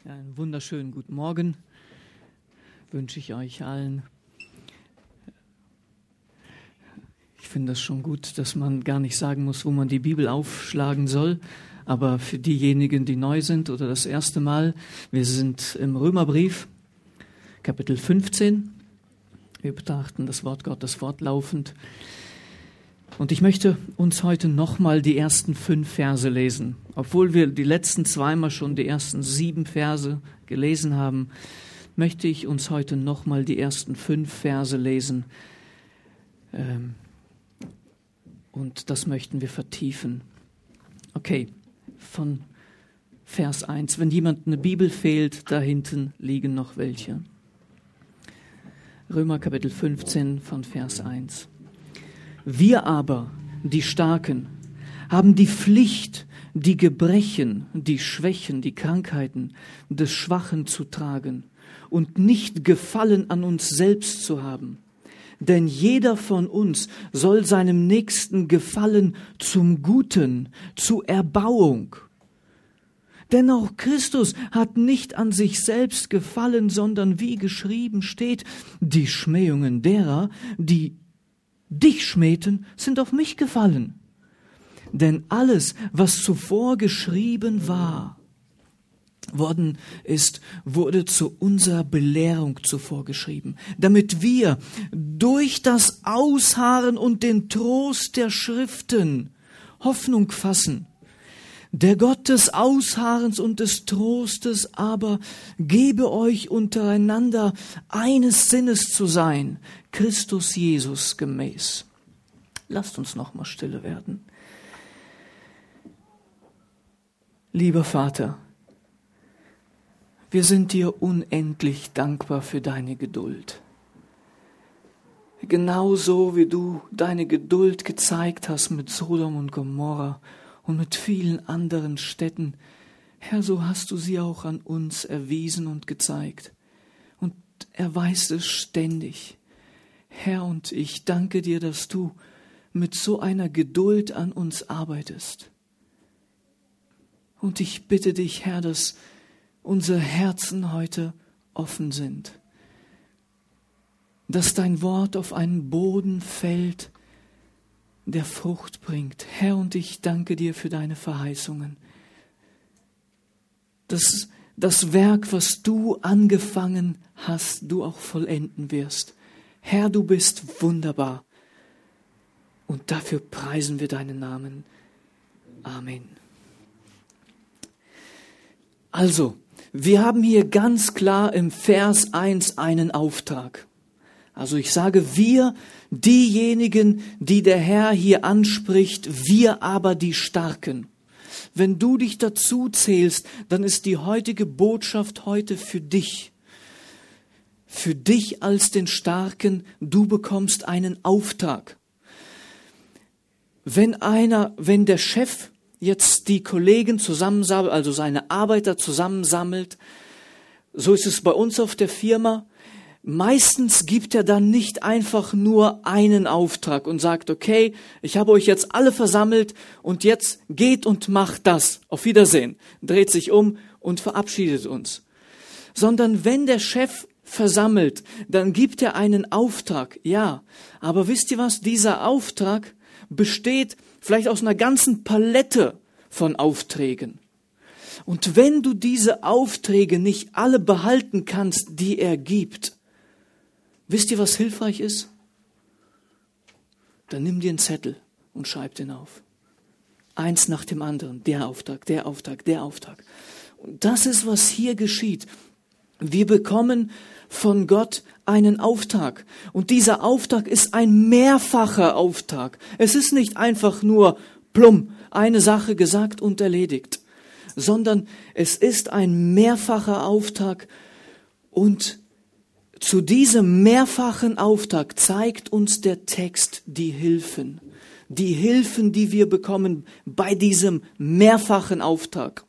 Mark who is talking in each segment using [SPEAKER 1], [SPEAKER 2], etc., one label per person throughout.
[SPEAKER 1] Ja, einen wunderschönen guten Morgen wünsche ich euch allen. Ich finde das schon gut, dass man gar nicht sagen muss, wo man die Bibel aufschlagen soll. Aber für diejenigen, die neu sind oder das erste Mal, wir sind im Römerbrief, Kapitel 15. Wir betrachten das Wort Gottes fortlaufend. Und ich möchte uns heute nochmal die ersten 5 Verse lesen. Obwohl wir die letzten zweimal schon die ersten 7 Verse gelesen haben, möchte ich uns heute nochmal die ersten 5 Verse lesen. Und das möchten wir vertiefen. Okay, von Vers 1. Wenn jemand eine Bibel fehlt, da hinten liegen noch welche. Römer Kapitel 15 von Vers 1. Wir aber, die Starken, haben die Pflicht, die Gebrechen, die Schwächen, die Krankheiten des Schwachen zu tragen und nicht Gefallen an uns selbst zu haben. Denn jeder von uns soll seinem Nächsten gefallen zum Guten, zur Erbauung. Denn auch Christus hat nicht an sich selbst gefallen, sondern wie geschrieben steht, die Schmähungen derer, die dich schmähten, sind auf mich gefallen. Denn alles, was zuvor geschrieben worden ist, wurde zu unserer Belehrung zuvor geschrieben, damit wir durch das Ausharren und den Trost der Schriften Hoffnung fassen. Der Gott des Ausharrens und des Trostes aber gebe euch untereinander eines Sinnes zu sein, Christus Jesus gemäß. Lasst uns noch mal stille werden. Lieber Vater, wir sind dir unendlich dankbar für deine Geduld. Genauso wie du deine Geduld gezeigt hast mit Sodom und Gomorra und mit vielen anderen Städten, Herr, so hast du sie auch an uns erwiesen und gezeigt. Und erweist es ständig. Herr, und ich danke dir, dass du mit so einer Geduld an uns arbeitest. Und ich bitte dich, Herr, dass unsere Herzen heute offen sind, dass dein Wort auf einen Boden fällt, der Frucht bringt. Herr, und ich danke dir für deine Verheißungen, dass das Werk, was du angefangen hast, du auch vollenden wirst. Herr, du bist wunderbar und dafür preisen wir deinen Namen. Amen. Also, wir haben hier ganz klar im Vers 1 einen Auftrag. Also ich sage wir, diejenigen, die der Herr hier anspricht, wir aber die Starken. Wenn du dich dazu zählst, dann ist die heutige Botschaft heute für dich. Für dich als den Starken, du bekommst einen Auftrag. Wenn der Chef jetzt die Kollegen zusammensammelt, also seine Arbeiter zusammensammelt, so ist es bei uns auf der Firma. Meistens gibt er dann nicht einfach nur einen Auftrag und sagt, okay, ich habe euch jetzt alle versammelt und jetzt geht und macht das. Auf Wiedersehen. Dreht sich um und verabschiedet uns. Sondern wenn der Chef versammelt, dann gibt er einen Auftrag. Ja, aber wisst ihr was? Dieser Auftrag besteht vielleicht aus einer ganzen Palette von Aufträgen. Und wenn du diese Aufträge nicht alle behalten kannst, die er gibt, wisst ihr, was hilfreich ist? Dann nimm dir einen Zettel und schreib den auf. Eins nach dem anderen. Der Auftrag, der Auftrag, der Auftrag. Und das ist, was hier geschieht. Wir bekommen von Gott einen Auftrag. Und dieser Auftrag ist ein mehrfacher Auftrag. Es ist nicht einfach nur plumm, eine Sache gesagt und erledigt, sondern es ist ein mehrfacher Auftrag. Und zu diesem mehrfachen Auftrag zeigt uns der Text die Hilfen, die wir bekommen bei diesem mehrfachen Auftrag.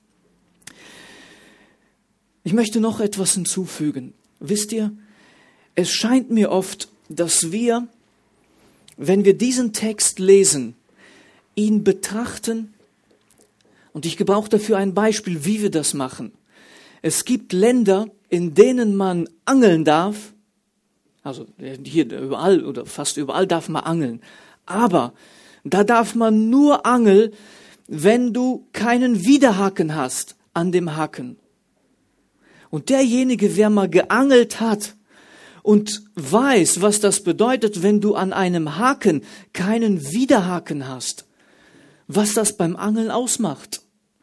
[SPEAKER 1] Ich möchte noch etwas hinzufügen. Wisst ihr, es scheint mir oft, dass wir, wenn wir diesen Text lesen, ihn betrachten, und ich gebrauche dafür ein Beispiel, wie wir das machen. Es gibt Länder, in denen man angeln darf. Also hier überall oder fast überall darf man angeln. Aber da darf man nur angeln, wenn du keinen Widerhaken hast an dem Haken. Und derjenige, wer mal geangelt hat und weiß, was das bedeutet, wenn du an einem Haken keinen Widerhaken hast, was das beim Angeln ausmacht.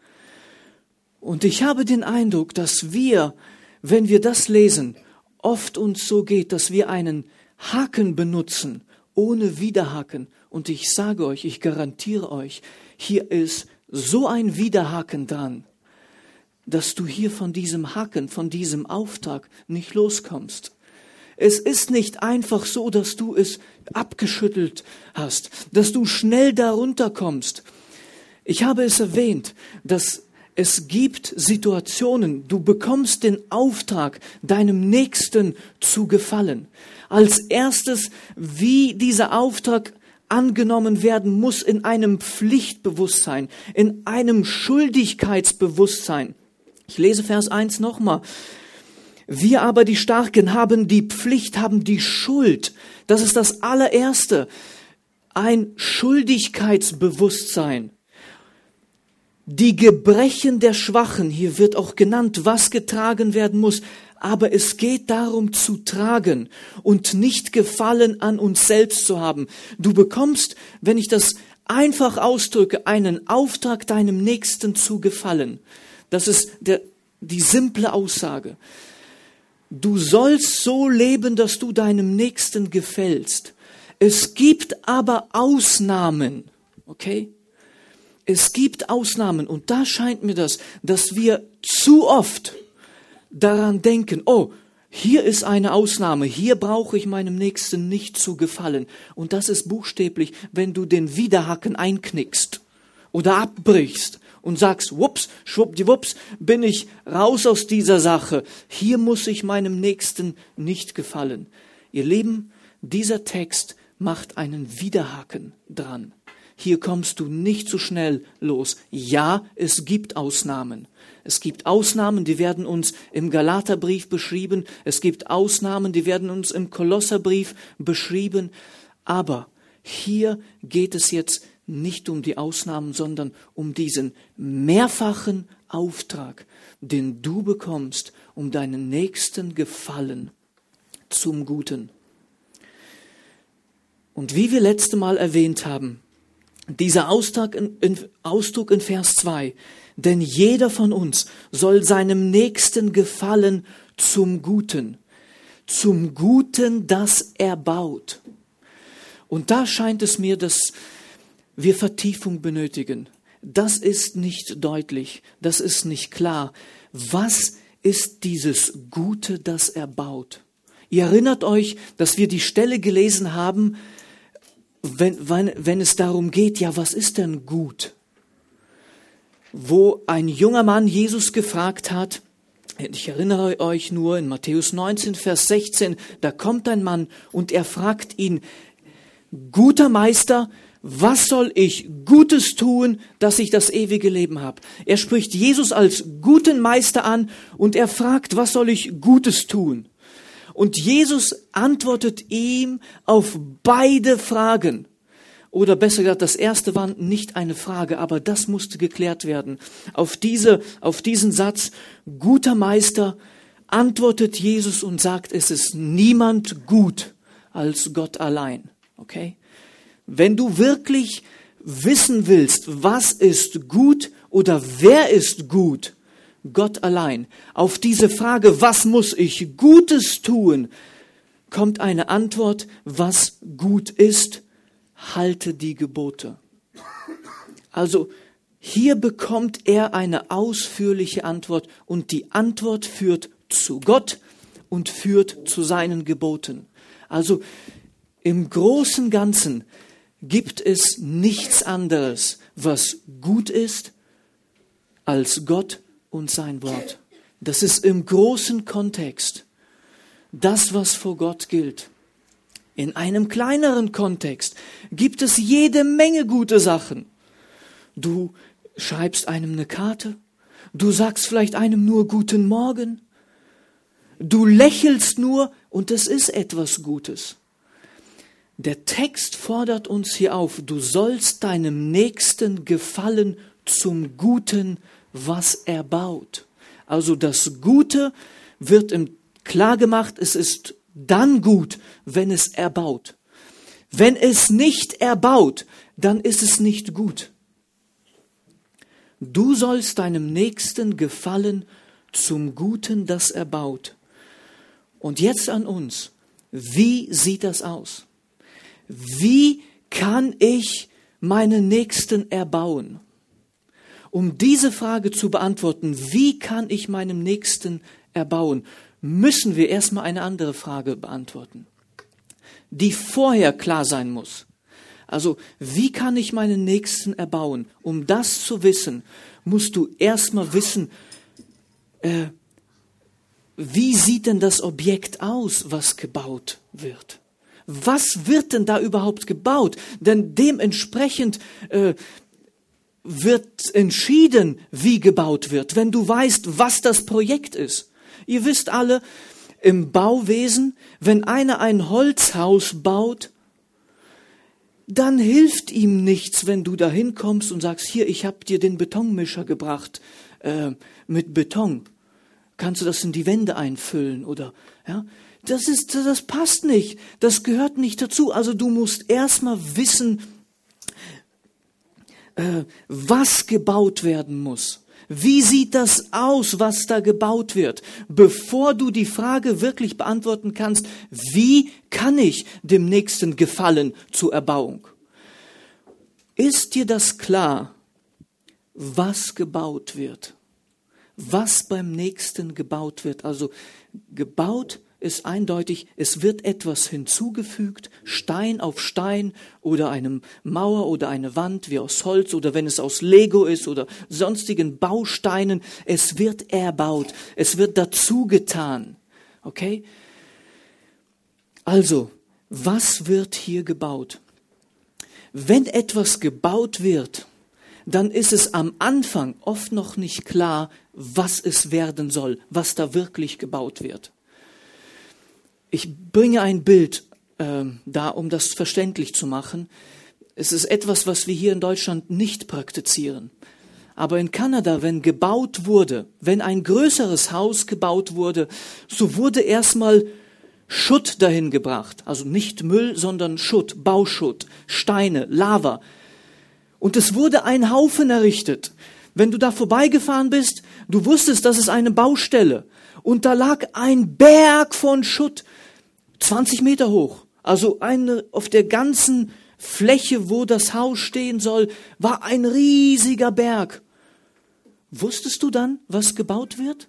[SPEAKER 1] Und ich habe den Eindruck, dass wir, wenn wir das lesen, oft uns so geht, dass wir einen Haken benutzen, ohne Widerhaken. Und ich sage euch, ich garantiere euch, hier ist so ein Widerhaken dran, dass du hier von diesem Haken, von diesem Auftrag nicht loskommst. Es ist nicht einfach so, dass du es abgeschüttelt hast, dass du schnell darunter kommst. Ich habe es erwähnt, dass es gibt Situationen, du bekommst den Auftrag, deinem Nächsten zu gefallen. Als erstes, wie dieser Auftrag angenommen werden muss, in einem Pflichtbewusstsein, in einem Schuldigkeitsbewusstsein. Ich lese Vers 1 nochmal. Wir aber, die Starken, haben die Pflicht, haben die Schuld. Das ist das allererste. Ein Schuldigkeitsbewusstsein. Die Gebrechen der Schwachen, hier wird auch genannt, was getragen werden muss. Aber es geht darum zu tragen und nicht Gefallen an uns selbst zu haben. Du bekommst, wenn ich das einfach ausdrücke, einen Auftrag, deinem Nächsten zu gefallen. Das ist die simple Aussage. Du sollst so leben, dass du deinem Nächsten gefällst. Es gibt aber Ausnahmen, okay? Es gibt Ausnahmen und da scheint mir das, dass wir zu oft daran denken, oh, hier ist eine Ausnahme, hier brauche ich meinem Nächsten nicht zu gefallen. Und das ist buchstäblich, wenn du den Widerhaken einknickst oder abbrichst und sagst, wups, schwuppdiwups, bin ich raus aus dieser Sache. Hier muss ich meinem Nächsten nicht gefallen. Ihr Lieben, dieser Text macht einen Widerhaken dran. Hier kommst du nicht so schnell los. Ja, es gibt Ausnahmen. Es gibt Ausnahmen, die werden uns im Galaterbrief beschrieben. Es gibt Ausnahmen, die werden uns im Kolosserbrief beschrieben. Aber hier geht es jetzt nicht um die Ausnahmen, sondern um diesen mehrfachen Auftrag, den du bekommst, um deinen Nächsten gefallen zum Guten. Und wie wir letzte Mal erwähnt haben, dieser Ausdruck in Vers 2, denn jeder von uns soll seinem Nächsten gefallen zum Guten, das er baut. Und da scheint es mir, dass wir Vertiefung benötigen. Das ist nicht deutlich, das ist nicht klar. Was ist dieses Gute, das er baut? Ihr erinnert euch, dass wir die Stelle gelesen haben, wenn es darum geht, ja, was ist denn gut? Wo ein junger Mann Jesus gefragt hat, ich erinnere euch nur in Matthäus 19, Vers 16, da kommt ein Mann und er fragt ihn, guter Meister, was soll ich Gutes tun, dass ich das ewige Leben habe? Er spricht Jesus als guten Meister an und er fragt, was soll ich Gutes tun? Und Jesus antwortet ihm auf beide Fragen. Oder besser gesagt, das erste war nicht eine Frage, aber das musste geklärt werden. Auf diesen Satz, guter Meister, antwortet Jesus und sagt, es ist niemand gut als Gott allein. Okay? Wenn du wirklich wissen willst, was ist gut oder wer ist gut, Gott allein. Auf diese Frage, was muss ich Gutes tun, kommt eine Antwort, was gut ist, halte die Gebote. Also hier bekommt er eine ausführliche Antwort und die Antwort führt zu Gott und führt zu seinen Geboten. Also im großen und Ganzen gibt es nichts anderes, was gut ist, als Gott und sein Wort. Das ist im großen Kontext das, was vor Gott gilt. In einem kleineren Kontext gibt es jede Menge gute Sachen. Du schreibst einem eine Karte, Du sagst vielleicht einem nur guten Morgen. Du lächelst nur und es ist etwas Gutes. Der Text fordert uns hier auf, du sollst deinem Nächsten gefallen zum Guten, was er baut. Also das Gute wird ihm klar gemacht, es ist dann gut, wenn es erbaut. Wenn es nicht erbaut, dann ist es nicht gut. Du sollst deinem Nächsten gefallen zum Guten, das er baut. Und jetzt an uns, wie sieht das aus? Wie kann ich meinen Nächsten erbauen? Um diese Frage zu beantworten, wie kann ich meinem Nächsten erbauen, müssen wir erstmal eine andere Frage beantworten, die vorher klar sein muss. Also, wie kann ich meinen Nächsten erbauen? Um das zu wissen, musst du erstmal wissen, wie sieht denn das Objekt aus, was gebaut wird? Was wird denn da überhaupt gebaut? Denn dementsprechend wird entschieden, wie gebaut wird, wenn du weißt, was das Projekt ist. Ihr wisst alle, im Bauwesen, wenn einer ein Holzhaus baut, dann hilft ihm nichts, wenn du da hinkommst und sagst, hier, ich habe dir den Betonmischer gebracht mit Beton. Kannst du das in die Wände einfüllen oder ja? Das passt nicht. Das gehört nicht dazu. Also du musst erstmal wissen, was gebaut werden muss. Wie sieht das aus, was da gebaut wird, bevor du die Frage wirklich beantworten kannst, wie kann ich dem Nächsten gefallen zur Erbauung? Ist dir das klar, was gebaut wird? Was beim Nächsten gebaut wird? Also gebaut ist eindeutig, es wird etwas hinzugefügt, Stein auf Stein oder eine Mauer oder eine Wand wie aus Holz oder wenn es aus Lego ist oder sonstigen Bausteinen. Es wird erbaut, es wird dazu getan. Okay? Also, was wird hier gebaut? Wenn etwas gebaut wird, dann ist es am Anfang oft noch nicht klar, was es werden soll, was da wirklich gebaut wird. Ich bringe ein Bild da, um das verständlich zu machen. Es ist etwas, was wir hier in Deutschland nicht praktizieren. Aber in Kanada, wenn gebaut wurde, wenn ein größeres Haus gebaut wurde, so wurde erstmal Schutt dahin gebracht. Also nicht Müll, sondern Schutt, Bauschutt, Steine, Lava. Und es wurde ein Haufen errichtet. Wenn du da vorbeigefahren bist, du wusstest, das ist eine Baustelle. Und da lag ein Berg von Schutt, 20 Meter hoch. Also auf der ganzen Fläche, wo das Haus stehen soll, war ein riesiger Berg. Wusstest du dann, was gebaut wird?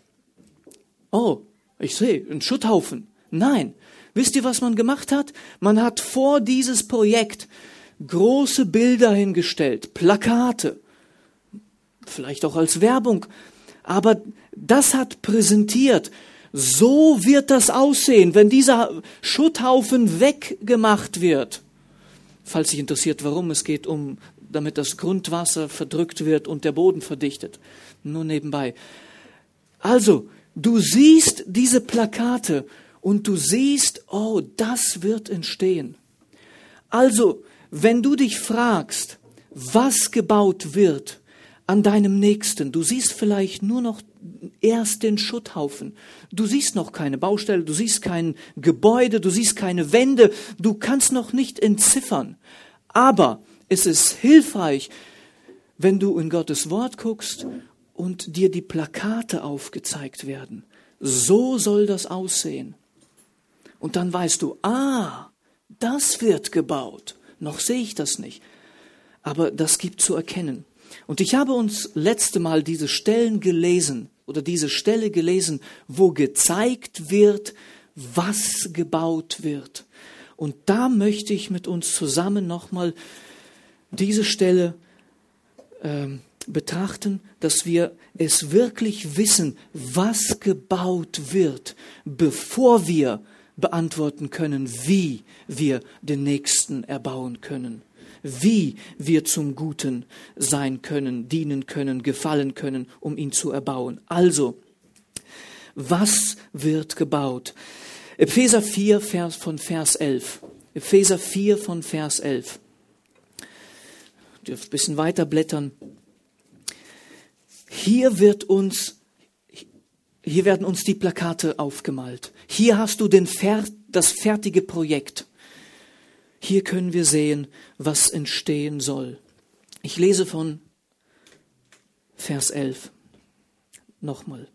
[SPEAKER 1] Oh, ich sehe, ein Schutthaufen. Nein. Wisst ihr, was man gemacht hat? Man hat vor dieses Projekt große Bilder hingestellt, Plakate, vielleicht auch als Werbung. Aber das hat präsentiert, so wird das aussehen, wenn dieser Schutthaufen weggemacht wird. Falls dich interessiert, warum, es geht damit das Grundwasser verdrückt wird und der Boden verdichtet. Nur nebenbei. Also, du siehst diese Plakate und du siehst, oh, das wird entstehen. Also, wenn du dich fragst, was gebaut wird an deinem Nächsten, du siehst vielleicht nur noch erst den Schutthaufen. Du siehst noch keine Baustelle, du siehst kein Gebäude, du siehst keine Wände, du kannst noch nicht entziffern. Aber es ist hilfreich, wenn du in Gottes Wort guckst und dir die Plakate aufgezeigt werden. So soll das aussehen. Und dann weißt du, das wird gebaut. Noch sehe ich das nicht. Aber das gibt zu erkennen. Und ich habe uns letzte Mal diese Stelle gelesen, wo gezeigt wird, was gebaut wird. Und da möchte ich mit uns zusammen nochmal diese Stelle betrachten, dass wir es wirklich wissen, was gebaut wird, bevor wir beantworten können, wie wir den Nächsten erbauen können. wie wir zum Guten sein können, dienen können, gefallen können, um ihn zu erbauen. Also, was wird gebaut? Epheser 4 von Vers 11. Epheser 4 von Vers 11. Ihr dürft ein bisschen weiter blättern. Hier werden uns die Plakate aufgemalt. Hier hast du das fertige Projekt. Hier können wir sehen, was entstehen soll. Ich lese von Vers 11. Nochmal.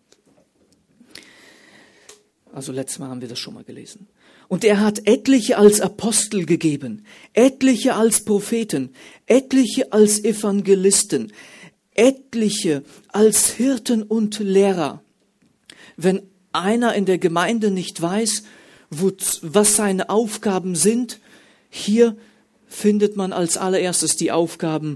[SPEAKER 1] Also letztes Mal haben wir das schon mal gelesen. Und er hat etliche als Apostel gegeben, etliche als Propheten, etliche als Evangelisten, etliche als Hirten und Lehrer. Wenn einer in der Gemeinde nicht weiß, was seine Aufgaben sind, hier findet man als allererstes die Aufgaben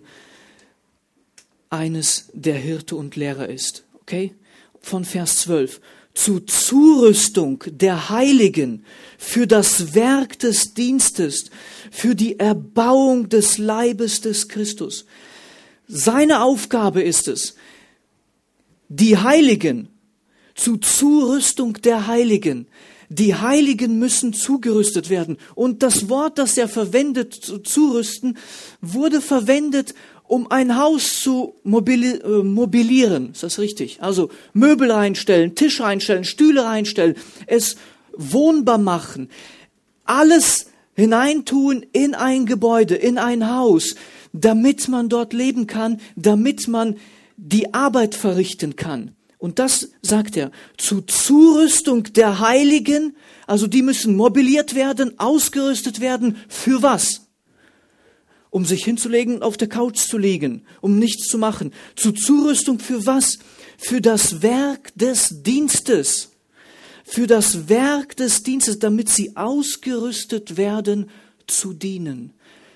[SPEAKER 1] eines, der Hirte und Lehrer ist. Okay? Von Vers 12. Zu Zurüstung der Heiligen für das Werk des Dienstes, für die Erbauung des Leibes des Christus. Seine Aufgabe ist es, die Heiligen, zu Zurüstung der Heiligen. Die Heiligen müssen zugerüstet werden. Und das Wort, das er verwendet, zu zurüsten, wurde verwendet, um ein Haus zu mobilieren. Ist das richtig? Also Möbel reinstellen, Tisch reinstellen, Stühle reinstellen, es wohnbar machen. Alles hineintun in ein Gebäude, in ein Haus, damit man dort leben kann, damit man die Arbeit verrichten kann. Und das sagt er, zu Zurüstung der Heiligen, also die müssen mobiliert werden, ausgerüstet werden, für was? Um sich hinzulegen, auf der Couch zu liegen, um nichts zu machen. Zu Zurüstung für was? Für das Werk des Dienstes. Für das Werk des Dienstes, damit sie ausgerüstet werden, zu dienen.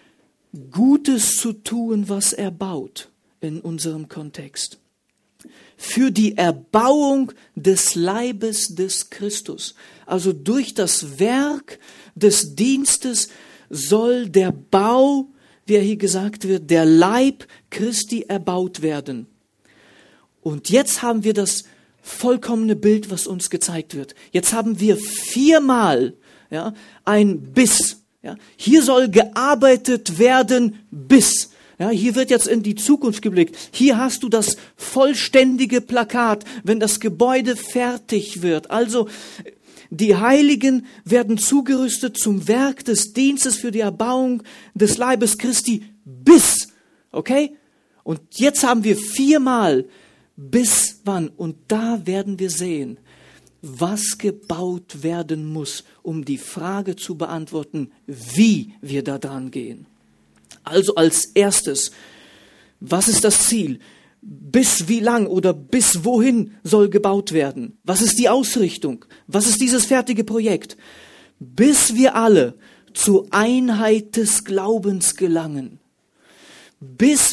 [SPEAKER 1] Gutes zu tun, was er baut, in unserem Kontext. Für die Erbauung des Leibes des Christus. Also durch das Werk des Dienstes soll der Bau, wie hier gesagt wird, der Leib Christi erbaut werden. Und jetzt haben wir das vollkommene Bild, was uns gezeigt wird. Jetzt haben wir 4-mal ein bis. Ja. Hier soll gearbeitet werden bis. Ja, hier wird jetzt in die Zukunft geblickt. Hier hast du das vollständige Plakat, wenn das Gebäude fertig wird. Also die Heiligen werden zugerüstet zum Werk des Dienstes für die Erbauung des Leibes Christi bis. Okay? Und jetzt haben wir 4-mal bis wann. Und da werden wir sehen, was gebaut werden muss, um die Frage zu beantworten, wie wir da dran gehen. Also als erstes, was ist das Ziel? Bis wie lang oder bis wohin soll gebaut werden? Was ist die Ausrichtung? Was ist dieses fertige Projekt? Bis wir alle zur Einheit des Glaubens gelangen. Bis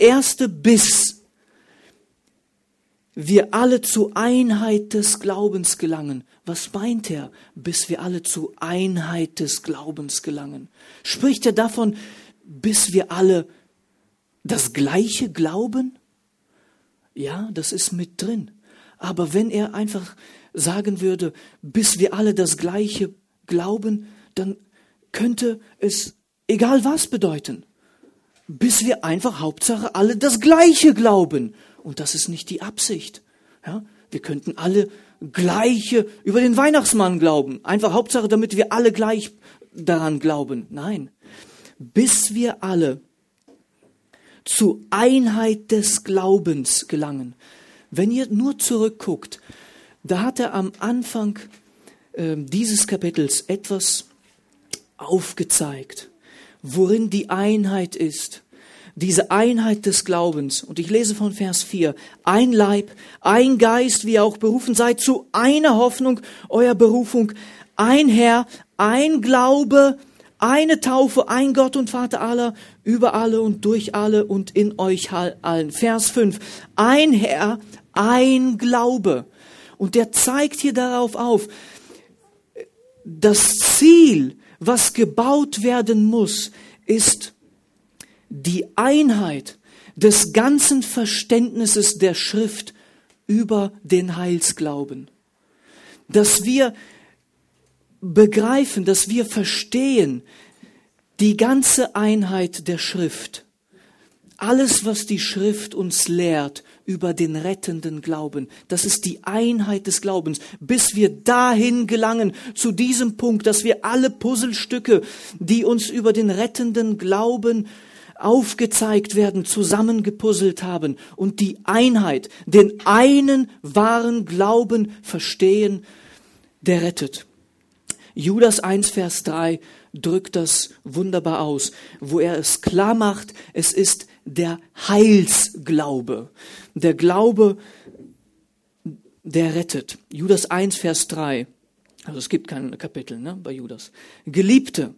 [SPEAKER 1] wir alle zur Einheit des Glaubens gelangen. Was meint er? Bis wir alle zur Einheit des Glaubens gelangen. Spricht er davon, bis wir alle das Gleiche glauben? Ja, das ist mit drin. Aber wenn er einfach sagen würde, bis wir alle das Gleiche glauben, dann könnte es egal was bedeuten. Bis wir einfach Hauptsache alle das Gleiche glauben. Und das ist nicht die Absicht. Ja, wir könnten alle Gleiche über den Weihnachtsmann glauben. Einfach Hauptsache, damit wir alle gleich daran glauben. Nein. Bis wir alle zur Einheit des Glaubens gelangen. Wenn ihr nur zurückguckt, da hat er am Anfang dieses Kapitels etwas aufgezeigt, worin die Einheit ist. Diese Einheit des Glaubens. Und ich lese von Vers 4. Ein Leib, ein Geist, wie ihr auch berufen seid, zu einer Hoffnung eurer Berufung. Ein Herr, ein Glaube, eine Taufe, ein Gott und Vater aller, über alle und durch alle und in euch allen. Vers 5. Ein Herr, ein Glaube. Und der zeigt hier darauf auf, das Ziel, was gebaut werden muss, ist die Einheit des ganzen Verständnisses der Schrift über den Heilsglauben. Dass wir begreifen, dass wir verstehen die ganze Einheit der Schrift. Alles, was die Schrift uns lehrt über den rettenden Glauben, das ist die Einheit des Glaubens, bis wir dahin gelangen, zu diesem Punkt, dass wir alle Puzzlestücke, die uns über den rettenden Glauben aufgezeigt werden, zusammengepuzzelt haben und die Einheit, den einen wahren Glauben verstehen, der rettet. Judas 1, Vers 3 drückt das wunderbar aus, wo er es klar macht, es ist der Heilsglaube. Der Glaube, der rettet. Judas 1, Vers 3. Also es gibt kein Kapitel bei Judas. Geliebte,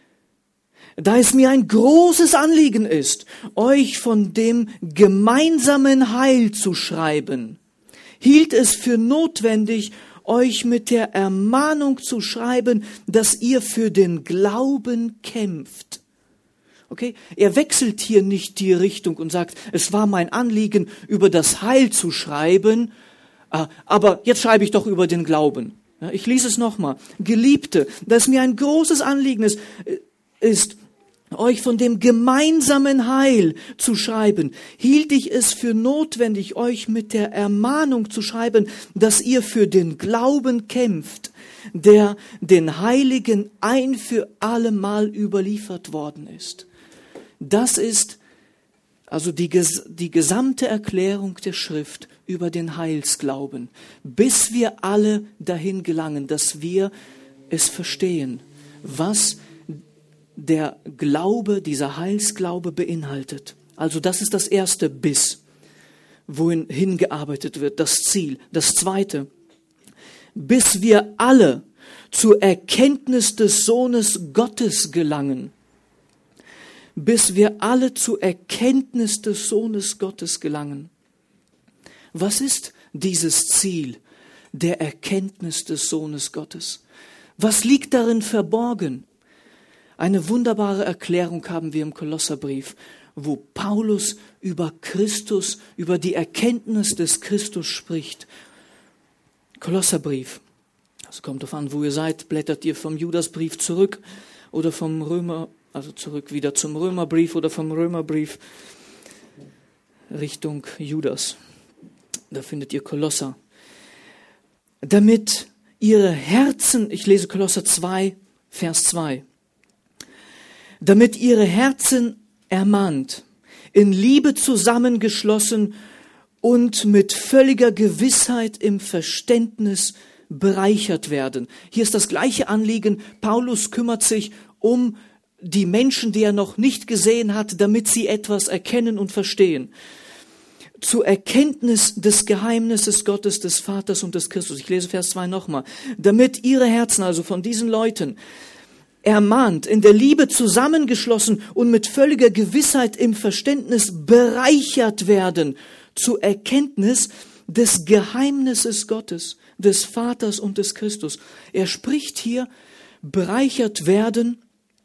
[SPEAKER 1] da es mir ein großes Anliegen ist, euch von dem gemeinsamen Heil zu schreiben, hielt es für notwendig, euch mit der Ermahnung zu schreiben, dass ihr für den Glauben kämpft. Okay? Er wechselt hier nicht die Richtung und sagt, es war mein Anliegen, über das Heil zu schreiben, aber jetzt schreibe ich doch über den Glauben. Ja, ich lese es nochmal. Geliebte, dass mir ein großes Anliegen ist, euch von dem gemeinsamen Heil zu schreiben, hielt ich es für notwendig, euch mit der Ermahnung zu schreiben, dass ihr für den Glauben kämpft, der den Heiligen ein für allemal überliefert worden ist. Das ist also die gesamte Erklärung der Schrift über den Heilsglauben, bis wir alle dahin gelangen, dass wir es verstehen, was der Glaube, dieser Heilsglaube beinhaltet. Also das ist das erste Bis, wohin hingearbeitet wird, das Ziel. Das zweite, bis wir alle zur Erkenntnis des Sohnes Gottes gelangen. Bis wir alle zur Erkenntnis des Sohnes Gottes gelangen. Was ist dieses Ziel der Erkenntnis des Sohnes Gottes? Was liegt darin verborgen? Eine wunderbare Erklärung haben wir im Kolosserbrief, wo Paulus über Christus, über die Erkenntnis des Christus spricht. Kolosserbrief. Es kommt darauf an, wo ihr seid. Blättert ihr vom Judasbrief zurück oder vom Römer, also zurück wieder zum Römerbrief oder vom Römerbrief Richtung Judas. Da findet ihr Kolosser. Damit ihre Herzen, ich lese Kolosser 2, Vers 2. Damit ihre Herzen ermahnt, in Liebe zusammengeschlossen und mit völliger Gewissheit im Verständnis bereichert werden. Hier ist das gleiche Anliegen. Paulus kümmert sich um die Menschen, die er noch nicht gesehen hat, damit sie etwas erkennen und verstehen. Zur Erkenntnis des Geheimnisses Gottes, des Vaters und des Christus. Ich lese Vers 2 nochmal. Damit ihre Herzen, also von diesen Leuten, ermahnt, in der Liebe zusammengeschlossen und mit völliger Gewissheit im Verständnis bereichert werden zur Erkenntnis des Geheimnisses Gottes, des Vaters und des Christus. Er spricht hier, bereichert werden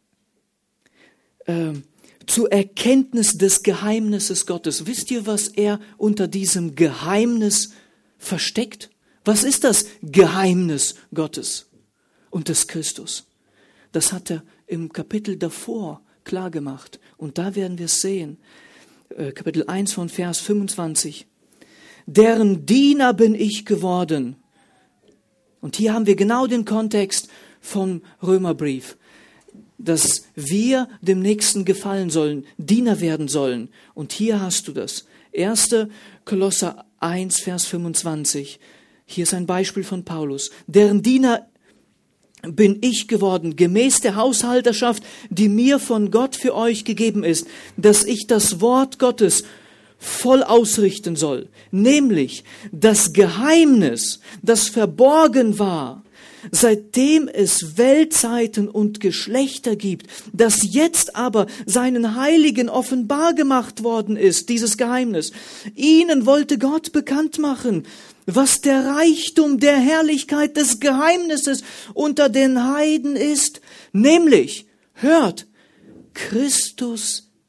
[SPEAKER 1] zur Erkenntnis des Geheimnisses Gottes. Wisst ihr, was er unter diesem Geheimnis versteckt? Was ist das Geheimnis Gottes und des Christus? Das hat er im Kapitel davor klar gemacht. Und da werden wir es sehen. Kapitel 1 von Vers 25. Deren Diener bin ich geworden. Und hier haben wir genau den Kontext vom Römerbrief. Dass wir dem Nächsten gefallen sollen, Diener werden sollen. Und hier hast du das. 1. Kolosser 1, Vers 25. Hier ist ein Beispiel von Paulus. Deren Diener bin ich geworden, gemäß der Haushalterschaft, die mir von Gott für euch gegeben ist, dass ich das Wort Gottes voll ausrichten soll, nämlich das Geheimnis, das verborgen war, seitdem es Weltzeiten und Geschlechter gibt, das jetzt aber seinen Heiligen offenbar gemacht worden ist, dieses Geheimnis. Ihnen wollte Gott bekannt machen, was der Reichtum der Herrlichkeit des Geheimnisses unter den Heiden ist, nämlich, hört, Christus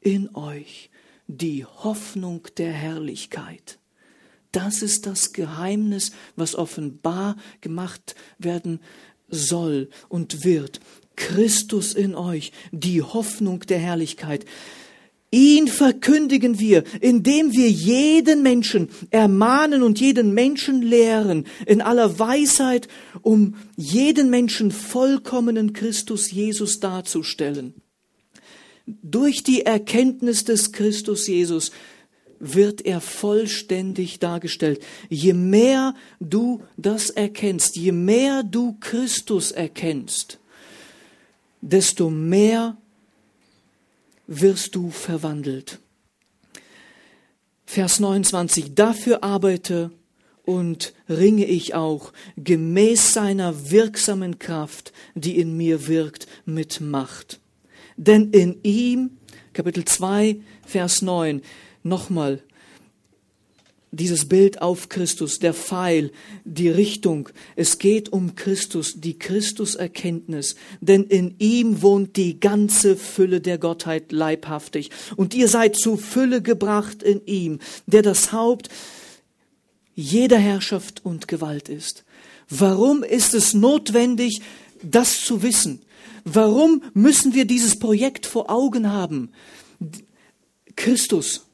[SPEAKER 1] in euch die Hoffnung der Herrlichkeit. Das ist das Geheimnis, was offenbar gemacht werden soll und wird. Christus in euch, die Hoffnung der Herrlichkeit. Ihn verkündigen wir, indem wir jeden Menschen ermahnen und jeden Menschen lehren, in aller Weisheit, um jeden Menschen vollkommenen Christus Jesus darzustellen. Durch die Erkenntnis des Christus Jesus wird er vollständig dargestellt. Je mehr du das erkennst, je mehr du Christus erkennst, desto mehr wirst du verwandelt. Vers 29, dafür arbeite und ringe ich auch, gemäß seiner wirksamen Kraft, die in mir wirkt, mit Macht. Denn in ihm, Kapitel 2, Vers 9, nochmal dieses Bild auf Christus, der Pfeil, die Richtung. Es geht um Christus, die Christuserkenntnis. Denn in ihm wohnt die ganze Fülle der Gottheit leibhaftig. Und ihr seid zu Fülle gebracht in ihm, der das Haupt jeder Herrschaft und Gewalt ist. Warum ist es notwendig, das zu wissen? Warum müssen wir dieses Projekt vor Augen haben? Christus.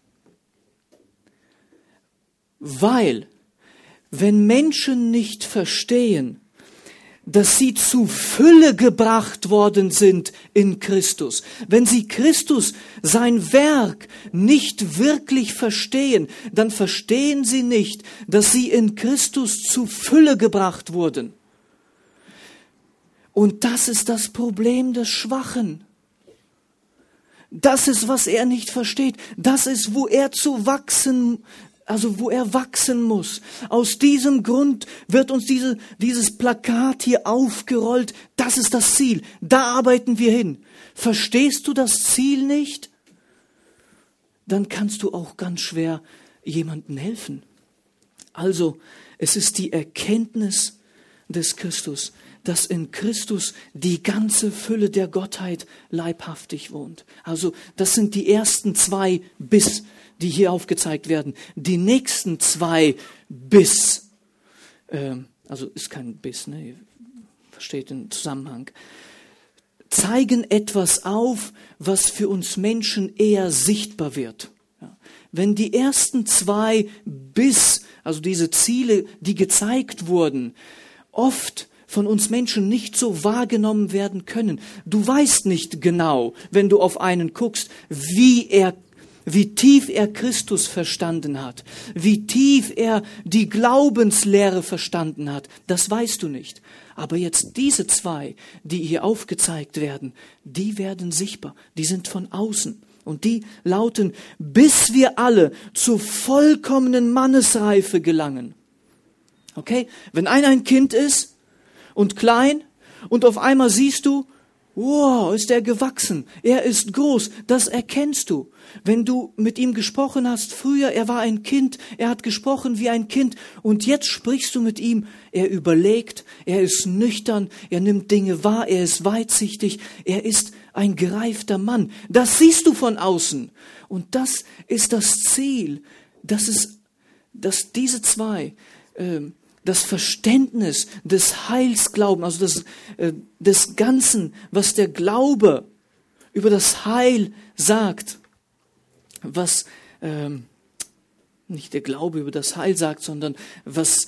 [SPEAKER 1] Weil, wenn Menschen nicht verstehen, dass sie zu Fülle gebracht worden sind in Christus, wenn sie Christus, sein Werk, nicht wirklich verstehen, dann verstehen sie nicht, dass sie in Christus zu Fülle gebracht wurden. Und das ist das Problem des Schwachen. Das ist, was er nicht versteht. Das ist, wo er wo er wachsen muss. Aus diesem Grund wird uns dieses Plakat hier aufgerollt. Das ist das Ziel. Da arbeiten wir hin. Verstehst du das Ziel nicht? Dann kannst du auch ganz schwer jemandem helfen. Also, es ist die Erkenntnis des Christus, dass in Christus die ganze Fülle der Gottheit leibhaftig wohnt. Also, das sind die ersten 2 bis, die hier aufgezeigt werden. Die nächsten 2 bis, also ist kein bis, ne? Ihr versteht den Zusammenhang, zeigen etwas auf, was für uns Menschen eher sichtbar wird. Ja. Wenn die ersten 2 bis, also diese Ziele, die gezeigt wurden, oft von uns Menschen nicht so wahrgenommen werden können. Du weißt nicht genau, wenn du auf einen guckst, wie tief er Christus verstanden hat, wie tief er die Glaubenslehre verstanden hat. Das weißt du nicht. Aber jetzt diese 2, die hier aufgezeigt werden, die werden sichtbar. Die sind von außen. Und die lauten, bis wir alle zur vollkommenen Mannesreife gelangen. Okay? Wenn einer ein Kind ist, und klein, und auf einmal siehst du, wow, ist er gewachsen, er ist groß, das erkennst du. Wenn du mit ihm gesprochen hast, früher, er war ein Kind, er hat gesprochen wie ein Kind, und jetzt sprichst du mit ihm, er überlegt, er ist nüchtern, er nimmt Dinge wahr, er ist weitsichtig, er ist ein gereifter Mann. Das siehst du von außen. Und das ist das Ziel, dass diese 2, das Verständnis des Heilsglaubens, also des Ganzen, was der Glaube über das Heil sagt, was nicht der Glaube über das Heil sagt, sondern was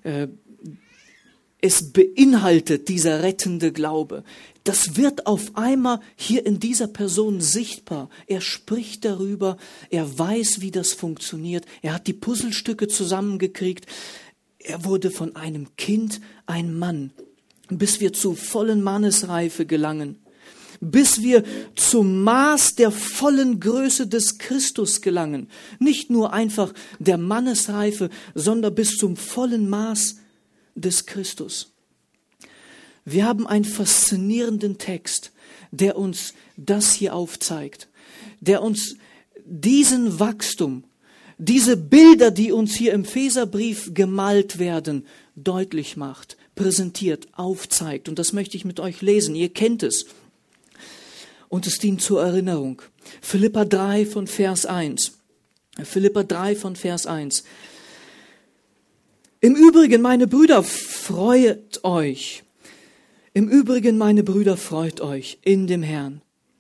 [SPEAKER 1] es beinhaltet, dieser rettende Glaube. Das wird auf einmal hier in dieser Person sichtbar. Er spricht darüber, er weiß, wie das funktioniert, er hat die Puzzlestücke zusammengekriegt. Er wurde von einem Kind ein Mann, bis wir zur vollen Mannesreife gelangen, bis wir zum Maß der vollen Größe des Christus gelangen. Nicht nur einfach der Mannesreife, sondern bis zum vollen Maß des Christus. Wir haben einen faszinierenden Text, der uns das hier aufzeigt, der uns diesen Wachstum, diese Bilder, die uns hier im Epheserbrief gemalt werden, deutlich macht, präsentiert, aufzeigt. Und das möchte ich mit euch lesen. Ihr kennt es. und es dient zur Erinnerung. Philipper 3 von Vers 1. Philipper 3 von Vers 1. Im Übrigen, meine Brüder, freut euch. Im Übrigen, meine Brüder, freut euch in dem Herrn.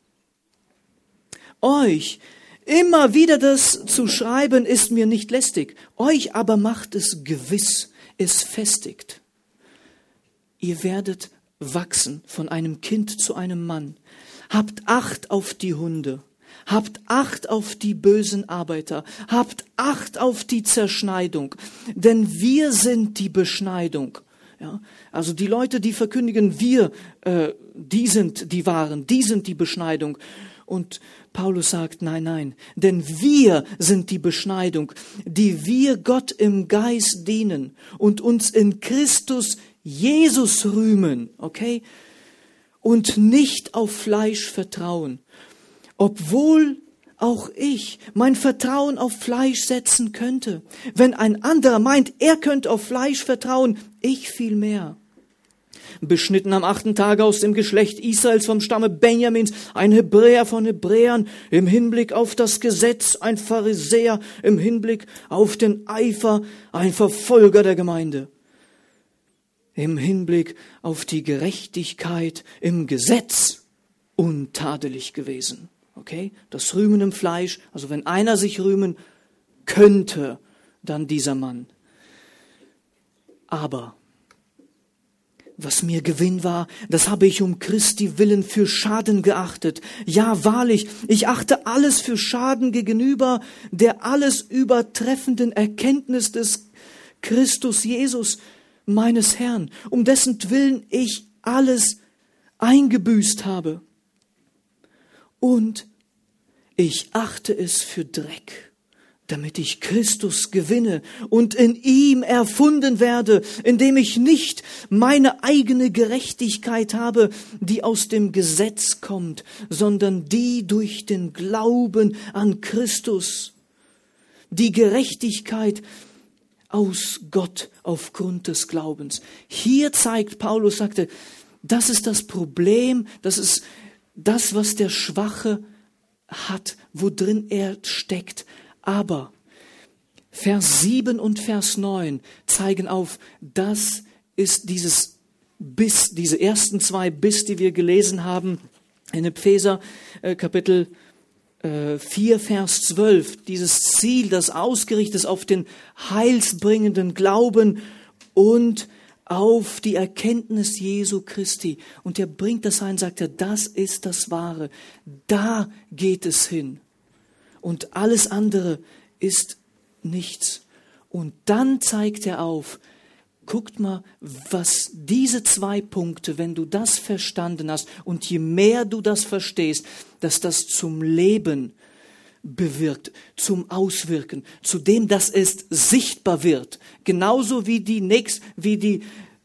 [SPEAKER 1] Euch immer wieder das zu schreiben, ist mir nicht lästig. Euch aber macht es gewiss, es festigt. Ihr werdet wachsen von einem Kind zu einem Mann. Habt Acht auf die Hunde. Habt Acht auf die bösen Arbeiter. Habt Acht auf die Zerschneidung. Denn wir sind die Beschneidung. Ja, also die Leute, die verkündigen, die sind die Wahren, die sind die Beschneidung. Und Paulus sagt, nein, denn wir sind die Beschneidung, die wir Gott im Geist dienen und uns in Christus Jesus rühmen, okay? Und nicht auf Fleisch vertrauen. Obwohl auch ich mein Vertrauen auf Fleisch setzen könnte. Wenn ein anderer meint, er könnte auf Fleisch vertrauen, ich viel mehr. Beschnitten am 8. Tage aus dem Geschlecht Israels vom Stamme Benjamins, ein Hebräer von Hebräern, im Hinblick auf das Gesetz, ein Pharisäer, im Hinblick auf den Eifer, ein Verfolger der Gemeinde. Im Hinblick auf die Gerechtigkeit im Gesetz untadelig gewesen. Okay? Das Rühmen im Fleisch, also wenn einer sich rühmen könnte, dann dieser Mann. Aber was mir Gewinn war, das habe ich um Christi willen für Schaden geachtet. Ja, wahrlich, ich achte alles für Schaden gegenüber der alles übertreffenden Erkenntnis des Christus Jesus, meines Herrn, um dessen Willen ich alles eingebüßt habe. Und ich achte es für Dreck, damit ich Christus gewinne und in ihm erfunden werde, indem ich nicht meine eigene Gerechtigkeit habe, die aus dem Gesetz kommt, sondern die durch den Glauben an Christus, die Gerechtigkeit aus Gott aufgrund des Glaubens. Hier zeigt Paulus, sagte, das ist das Problem, das ist das, was der Schwache hat, worin er steckt. Aber Vers 7 und Vers 9 zeigen auf, das ist diese ersten zwei Bis, die wir gelesen haben in Epheser Kapitel 4, Vers 12, dieses Ziel, das ausgerichtet ist auf den heilsbringenden Glauben und auf die Erkenntnis Jesu Christi. Und er bringt das ein, sagt er, das ist das Wahre. Da geht es hin. Und alles andere ist nichts. Und dann zeigt er auf, guckt mal, was diese zwei Punkte, wenn du das verstanden hast und je mehr du das verstehst, dass das zum Leben bewirkt, zum Auswirken, zu dem, dass es sichtbar wird. Genauso wie die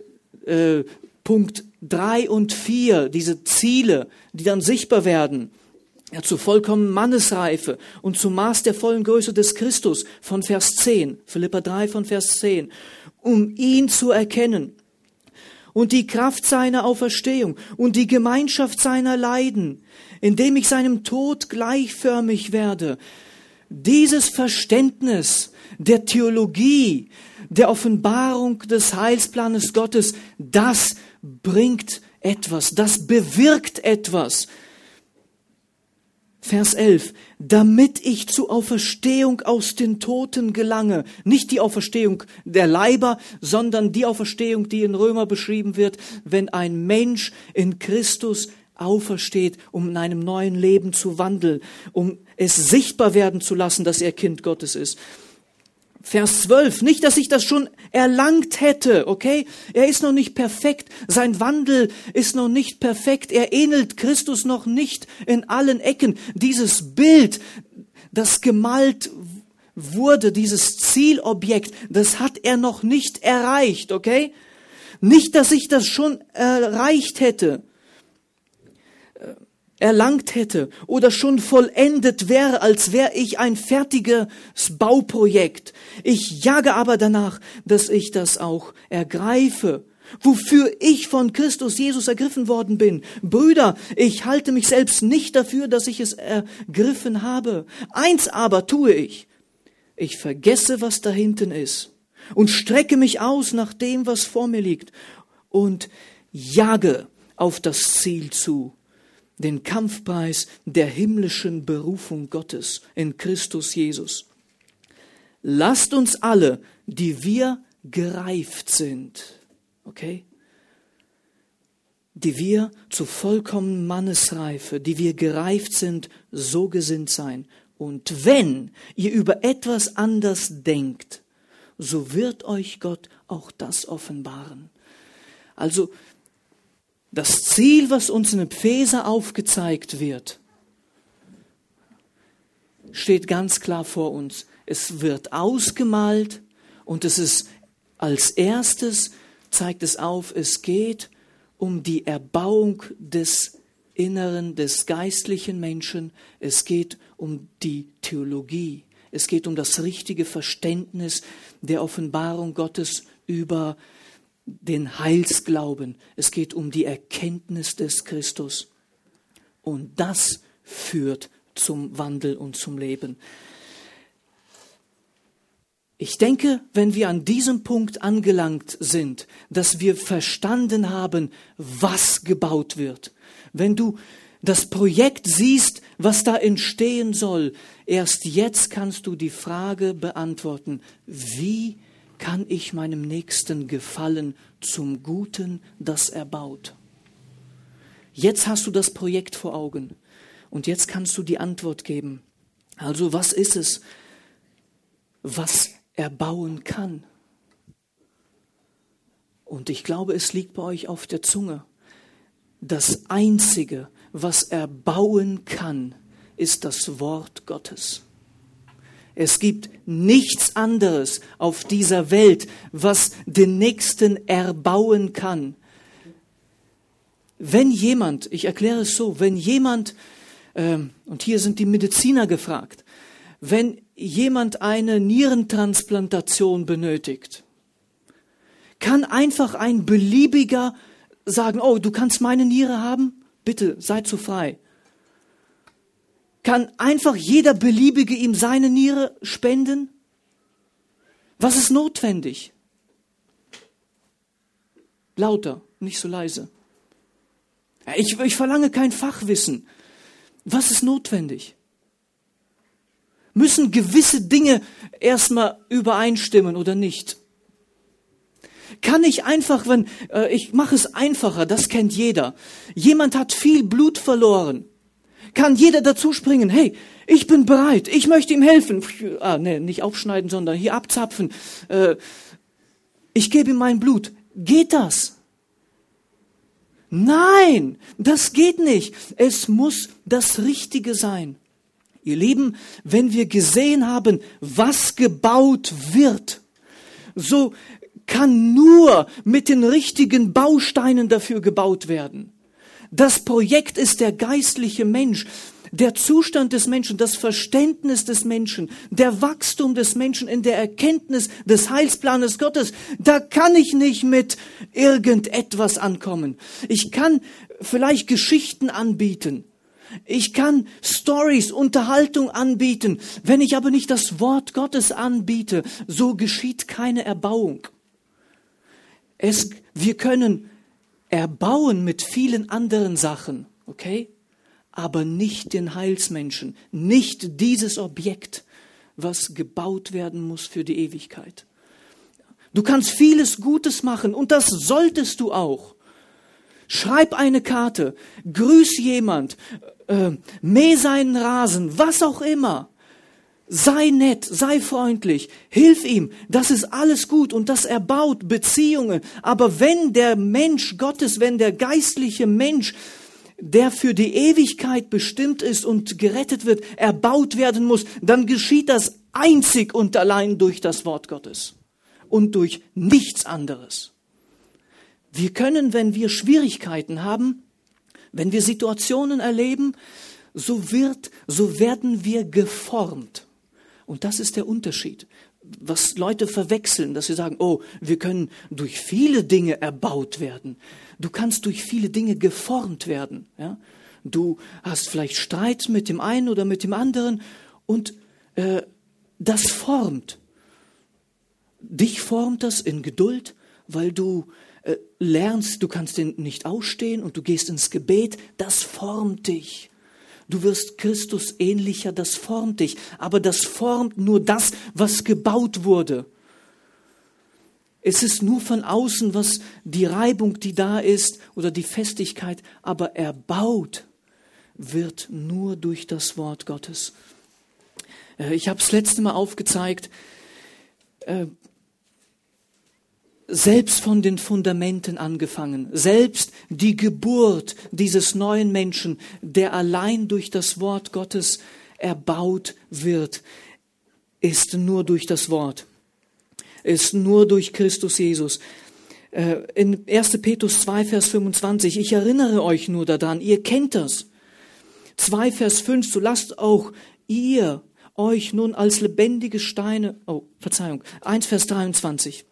[SPEAKER 1] Punkt 3 und 4, diese Ziele, die dann sichtbar werden. Ja, zur vollkommenen Mannesreife und zum Maß der vollen Größe des Christus von Vers 10, Philipper 3 von Vers 10, um ihn zu erkennen und die Kraft seiner Auferstehung und die Gemeinschaft seiner Leiden, indem ich seinem Tod gleichförmig werde. Dieses Verständnis der Theologie, der Offenbarung des Heilsplanes Gottes, das bringt etwas, das bewirkt etwas. Vers 11, damit ich zur Auferstehung aus den Toten gelange. Nicht die Auferstehung der Leiber, sondern die Auferstehung, die in Römer beschrieben wird, wenn ein Mensch in Christus aufersteht, um in einem neuen Leben zu wandeln, um es sichtbar werden zu lassen, dass er Kind Gottes ist. Vers 12, nicht, dass ich das schon erlangt hätte, okay? Er ist noch nicht perfekt, sein Wandel ist noch nicht perfekt, er ähnelt Christus noch nicht in allen Ecken. Dieses Bild, das gemalt wurde, dieses Zielobjekt, das hat er noch nicht erreicht, okay? Nicht, dass ich das schon erreicht hätte, erlangt hätte oder schon vollendet wäre, als wäre ich ein fertiges Bauprojekt. Ich jage aber danach, dass ich das auch ergreife wofür ich von Christus Jesus ergriffen worden bin. Brüder, ich halte mich selbst nicht dafür, dass ich es ergriffen habe. Eins aber tue ich. Ich vergesse, was da hinten ist und strecke mich aus nach dem, was vor mir liegt und jage auf das Ziel zu, den Kampfpreis der himmlischen Berufung Gottes in Christus Jesus. Lasst uns alle, die wir gereift sind, okay? Die wir zu vollkommenen Mannesreife, die wir gereift sind, so gesinnt sein. Und wenn ihr über etwas anders denkt, so wird euch Gott auch das offenbaren. Also das Ziel, was uns in Epheser aufgezeigt wird, steht ganz klar vor uns. Es wird ausgemalt und es ist als erstes, zeigt es auf, es geht um die Erbauung des Inneren, des geistlichen Menschen. Es geht um die Theologie. Es geht um das richtige Verständnis der Offenbarung Gottes über den Heilsglauben. Es geht um die Erkenntnis des Christus. Und das führt zum Wandel und zum Leben. Ich denke, wenn wir an diesem Punkt angelangt sind, dass wir verstanden haben, was gebaut wird, wenn du das Projekt siehst, was da entstehen soll, erst jetzt kannst du die Frage beantworten, wie kann ich meinem Nächsten gefallen zum Guten, das er baut? Jetzt hast du das Projekt vor Augen und jetzt kannst du die Antwort geben. Also was ist es, was er bauen kann? Und ich glaube, es liegt bei euch auf der Zunge. Das Einzige, was er bauen kann, ist das Wort Gottes. Es gibt nichts anderes auf dieser Welt, was den Nächsten erbauen kann. Wenn jemand, ich erkläre es so, wenn jemand, und hier sind die Mediziner gefragt, wenn jemand eine Nierentransplantation benötigt, kann einfach ein beliebiger sagen, oh, du kannst meine Niere haben? Bitte, sei so frei. Kann einfach jeder Beliebige ihm seine Niere spenden? Was ist notwendig? Lauter, nicht so leise. Ich verlange kein Fachwissen. Was ist notwendig? Müssen gewisse Dinge erstmal übereinstimmen oder nicht? Kann ich einfach, ich mache es einfacher, das kennt jeder. Jemand hat viel Blut verloren. Kann jeder dazu springen, hey, ich bin bereit, ich möchte ihm helfen. Nicht aufschneiden, sondern hier abzapfen. Ich gebe ihm mein Blut. Geht das? Nein, das geht nicht. Es muss das Richtige sein. Ihr Lieben, wenn wir gesehen haben, was gebaut wird, so kann nur mit den richtigen Bausteinen dafür gebaut werden. Das Projekt ist der geistliche Mensch, der Zustand des Menschen, das Verständnis des Menschen, der Wachstum des Menschen in der Erkenntnis des Heilsplanes Gottes. Da kann ich nicht mit irgendetwas ankommen. Ich kann vielleicht Geschichten anbieten. Ich kann Stories, Unterhaltung anbieten. Wenn ich aber nicht das Wort Gottes anbiete, so geschieht keine Erbauung. Wir können erbauen mit vielen anderen Sachen, okay? Aber nicht den Heilsmenschen, nicht dieses Objekt, was gebaut werden muss für die Ewigkeit. Du kannst vieles Gutes machen und das solltest du auch. Schreib eine Karte, grüß jemand, mäh seinen Rasen, was auch immer. Sei nett, sei freundlich, hilf ihm, das ist alles gut und das erbaut Beziehungen. Aber wenn der Mensch Gottes, wenn der geistliche Mensch, der für die Ewigkeit bestimmt ist und gerettet wird, erbaut werden muss, dann geschieht das einzig und allein durch das Wort Gottes und durch nichts anderes. Wir können, wenn wir Schwierigkeiten haben, wenn wir Situationen erleben, so werden wir geformt. Und das ist der Unterschied. was Leute verwechseln, dass sie sagen, oh, wir können durch viele Dinge erbaut werden. Du kannst durch viele Dinge geformt werden. Ja? Du hast vielleicht Streit mit dem einen oder mit dem anderen und das formt. Dich formt das in Geduld, weil du lernst, du kannst den nicht ausstehen und du gehst ins Gebet. Das formt dich. Du wirst Christus ähnlicher, das formt dich. Aber das formt nur das, was gebaut wurde. Es ist nur von außen, was die Reibung, die da ist, oder die Festigkeit, aber erbaut wird nur durch das Wort Gottes. Ich habe das letzte Mal aufgezeigt, selbst von den Fundamenten angefangen, selbst die Geburt dieses neuen Menschen, der allein durch das Wort Gottes erbaut wird, ist nur durch das Wort, ist nur durch Christus Jesus. In 1. Petrus 2, Vers 25, ich erinnere euch nur daran, ihr kennt das. 2, Vers 5, so lasst auch ihr euch nun als lebendige Steine, 1, Vers 23,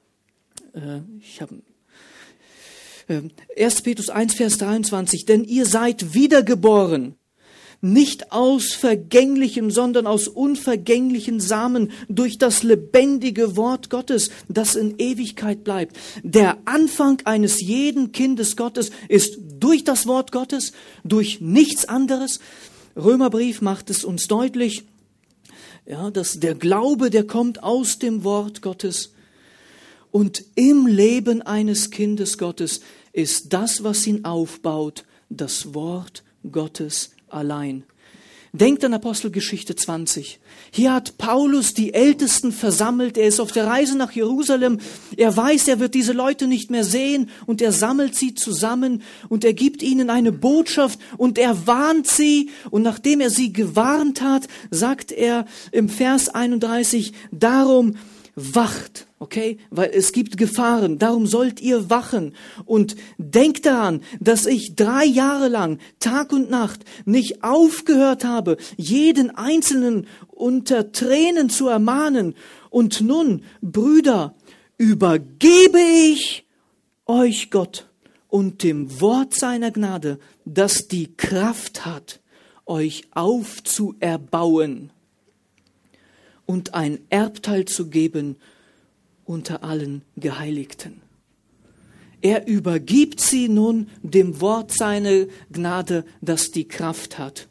[SPEAKER 1] 1. Petrus 1, Vers 23, denn ihr seid wiedergeboren, nicht aus vergänglichen, sondern aus unvergänglichen Samen durch das lebendige Wort Gottes, das in Ewigkeit bleibt. Der Anfang eines jeden Kindes Gottes ist durch das Wort Gottes, durch nichts anderes. Römerbrief macht es uns deutlich, ja, dass der Glaube, der kommt aus dem Wort Gottes. Und im Leben eines Kindes Gottes ist das, was ihn aufbaut, das Wort Gottes allein. Denkt an Apostelgeschichte 20. Hier hat Paulus die Ältesten versammelt. Er ist auf der Reise nach Jerusalem. Er weiß, er wird diese Leute nicht mehr sehen und er sammelt sie zusammen und er gibt ihnen eine Botschaft und er warnt sie. Und nachdem er sie gewarnt hat, sagt er im Vers 31, darum wacht, okay? Weil es gibt Gefahren, darum sollt ihr wachen und denkt daran, dass ich 3 Jahre lang, Tag und Nacht, nicht aufgehört habe, jeden Einzelnen unter Tränen zu ermahnen. Und nun, Brüder, übergebe ich euch Gott und dem Wort seiner Gnade, das die Kraft hat, euch aufzuerbauen und ein Erbteil zu geben unter allen Geheiligten. Er übergibt sie nun dem Wort seiner Gnade, das die Kraft hat.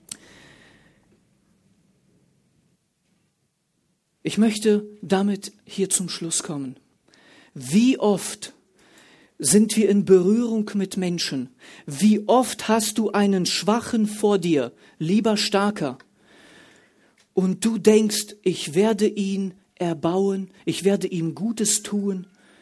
[SPEAKER 1] Ich möchte damit hier zum Schluss kommen. Wie oft sind wir in Berührung mit Menschen? Wie oft hast du einen Schwachen vor dir, lieber Starker? Und du denkst, ich werde ihn erbauen, ich werde ihm Gutes tun,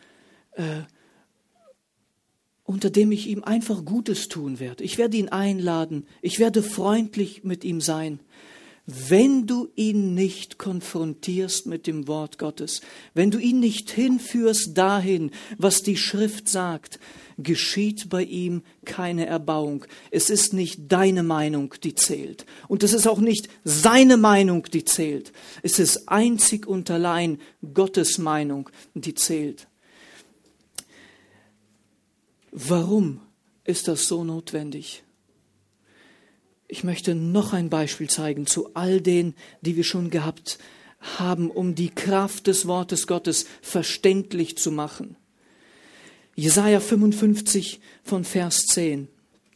[SPEAKER 1] unter dem ich ihm einfach Gutes tun werde. Ich werde ihn einladen, ich werde freundlich mit ihm sein. Wenn du ihn nicht konfrontierst mit dem Wort Gottes, wenn du ihn nicht hinführst dahin, was die Schrift sagt, geschieht bei ihm keine Erbauung. Es ist nicht deine Meinung, die zählt. Und es ist auch nicht seine Meinung, die zählt. Es ist einzig und allein Gottes Meinung, die zählt. Warum ist das so notwendig? Ich möchte noch ein Beispiel zeigen zu all denen, die wir schon gehabt haben, um die Kraft des Wortes Gottes verständlich zu machen. Jesaja 55 von Vers 10.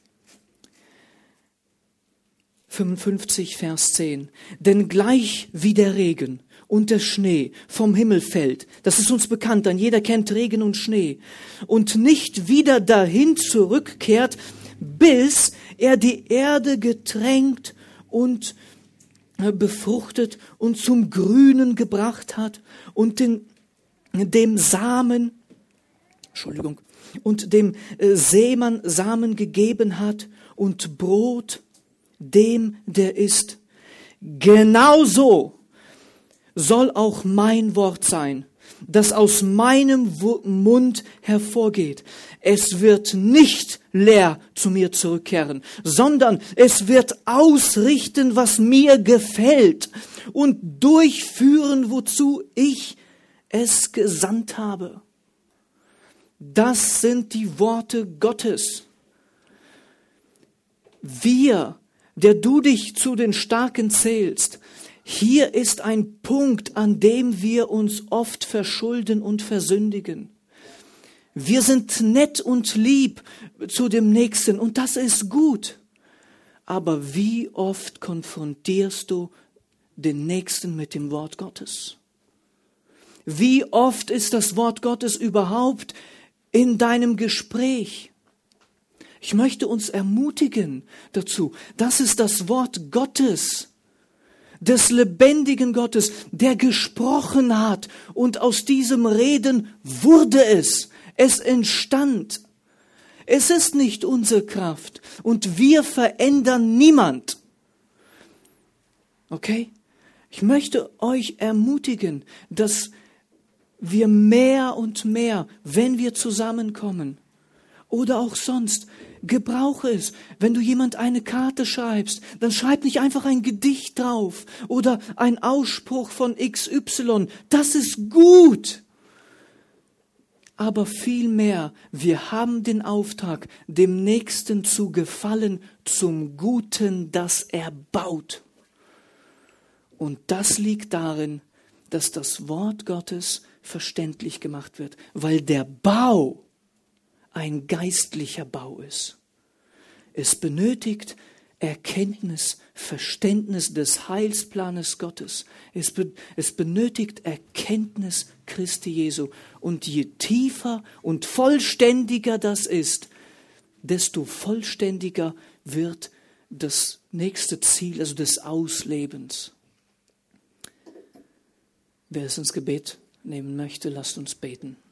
[SPEAKER 1] 55 Vers 10. Denn gleich wie der Regen und der Schnee vom Himmel fällt, das ist uns bekannt, denn jeder kennt Regen und Schnee, und nicht wieder dahin zurückkehrt, bis er die Erde getränkt und befruchtet und zum Grünen gebracht hat und dem Samen, und dem Seemann Samen gegeben hat und Brot dem, der isst. Genauso soll auch mein Wort sein, das aus meinem Mund hervorgeht, es wird nicht leer zu mir zurückkehren, sondern es wird ausrichten, was mir gefällt und durchführen, wozu ich es gesandt habe. Das sind die Worte Gottes. Wir, der du dich zu den Starken zählst, hier ist ein Punkt, an dem wir uns oft verschulden und versündigen. Wir sind nett und lieb zu dem Nächsten und das ist gut. Aber wie oft konfrontierst du den Nächsten mit dem Wort Gottes? Wie oft ist das Wort Gottes überhaupt in deinem Gespräch? Ich möchte uns ermutigen dazu. Das ist das Wort Gottes, des lebendigen Gottes, der gesprochen hat. Und aus diesem Reden wurde es. Es entstand. Es ist nicht unsere Kraft. Und wir verändern niemand. Okay? Ich möchte euch ermutigen, dass wir mehr und mehr, wenn wir zusammenkommen oder auch sonst, gebrauche es. Wenn du jemand eine Karte schreibst, dann schreib nicht einfach ein Gedicht drauf oder ein Ausspruch von XY. Das ist gut. Aber vielmehr, wir haben den Auftrag, dem Nächsten zu gefallen, zum Guten, das er baut. Und das liegt darin, dass das Wort Gottes verständlich gemacht wird, weil der Bau ein geistlicher Bau ist. Es benötigt Erkenntnis, Verständnis des Heilsplanes Gottes. Es benötigt Erkenntnis Christi Jesu. Und je tiefer und vollständiger das ist, desto vollständiger wird das nächste Ziel, also des Auslebens. Wer es ins Gebet nehmen möchte, lasst uns beten.